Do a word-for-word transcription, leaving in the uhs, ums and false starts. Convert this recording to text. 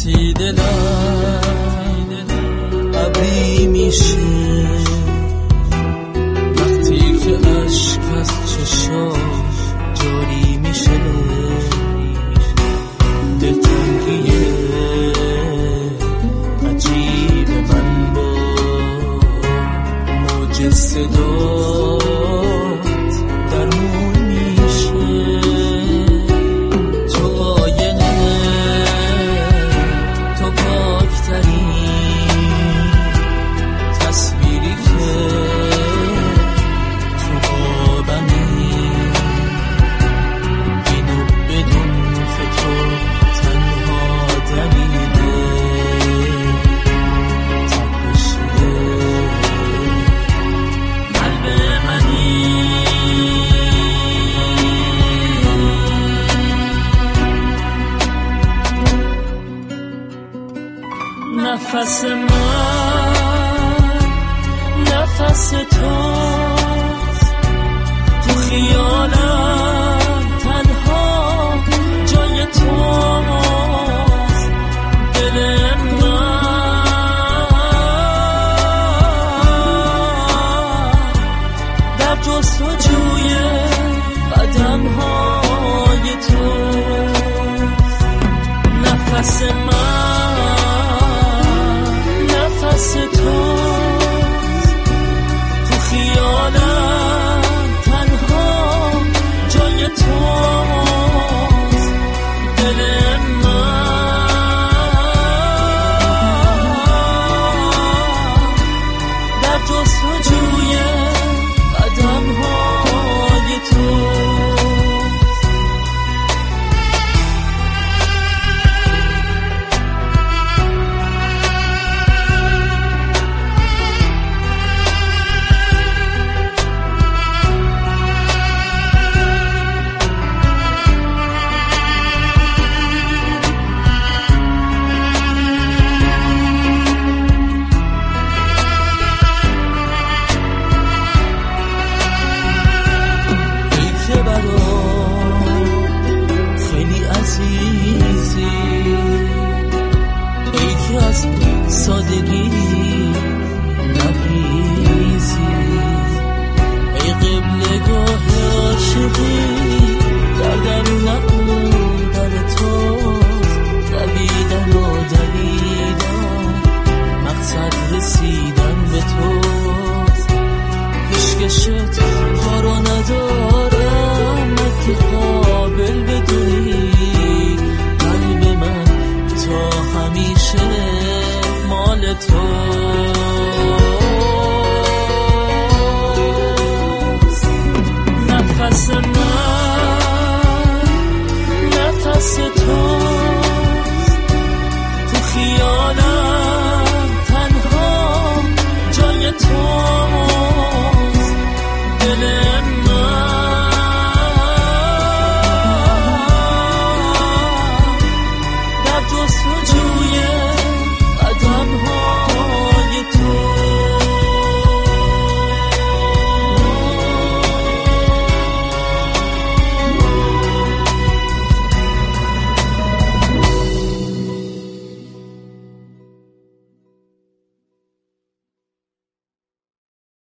وقتی دلم ابری میشه، وقتی که عشق از چشام جاری میشه، دلتنگیه عجیب من با موج صدات درمون میشه. تو آینه، تو پاکترین تصویری که تو آبمی، اینو بدون که تو تنها دلیل تپشه قلب منی. نفس من نفس توست، تو خیالم تنها جای توست. دل من در جستجوی قدم های توست. نفس من نفس توست، تو خیالم تنها جای توست. دل من در جستجوی قدم های توست. سادگی نبریزی، ای قبلگاه عاشقی در درونم در توست. دویدن و دویدن مقصد رسیدن به توست. پیشکشت کارو ندارم که قابل بدونی، قلب من تا همیشه مال تو.